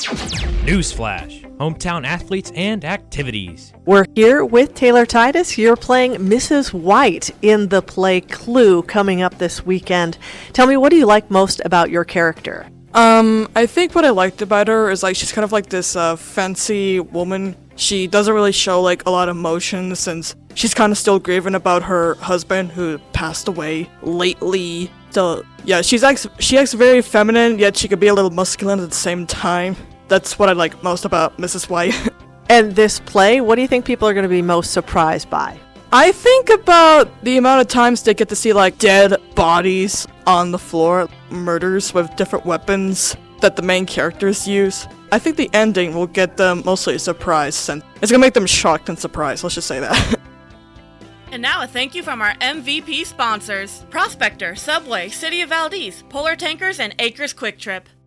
Newsflash, hometown athletes and activities. We're here with Taylor Titus. You're playing Mrs. White in the play Clue coming up this weekend. Tell me, what do you like most about your character? I think what I liked about her is she's kind of like this fancy woman. She doesn't really show a lot of emotion since she's kind of still grieving about her husband who passed away lately. So yeah, she acts very feminine, yet she could be a little masculine at the same time. That's what I like most about Mrs. White. And this play, what do you think people are going to be most surprised by? I think about the amount of times they get to see dead bodies on the floor, murders with different weapons that the main characters use. I think the ending will get them mostly surprised, and it's gonna make them shocked and surprised, let's just say that. And now a thank you from our MVP sponsors, Prospector, Subway, City of Valdez, Polar Tankers, and Acres Quick Trip.